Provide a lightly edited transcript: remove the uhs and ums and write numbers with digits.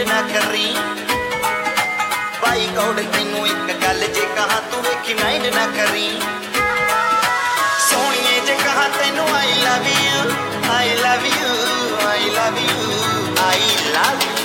ना करी भाई कौड़ तैनू एक गल जे कहा तू वेखी माइंड ना करी सोहणिए जे कहा तैनू I love you I love you I love you I love you